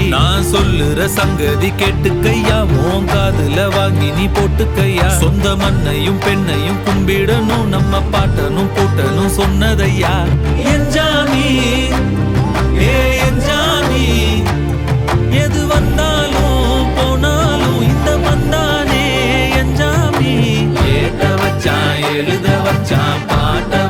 நான் சொல்லுற சங்கதி கேட்டுக்கையா, உன் காதுல வாங்கி நீ போட்டுக்கையா. சொந்த மண்ணையும் பெண்ணையும் கும்பிடணும், நம்ம பாட்டனும் கூட்டனும் சொன்னதையா. என்ஜாமி ஏ என்ஜாமி, எது வந்தாலும் போனாலும் இந்த வந்தானே என்ஜாமி. ஏட்ட வச்சான் எழுத வச்சான் பாட்ட